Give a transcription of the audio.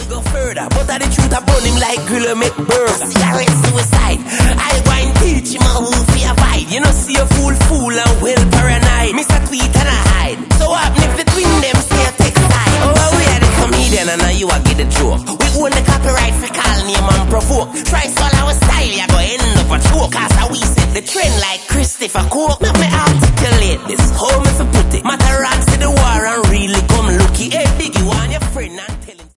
me go further, but the truth I burn him like grill or make burger. Cigarette suicide, I go and teach him how to avoid. You know see a fool and well paranoid. Mr. Tweet and I hide. So what if the twin them say take side? Oh, we are the comedian and now you are get the joke. We own the copyright for call name and provoke. Try all our style, you go end up a choke. Cause how we set the trend like Christopher Coke. Not me articulate this, how me for put it. Matter rocks to the war and really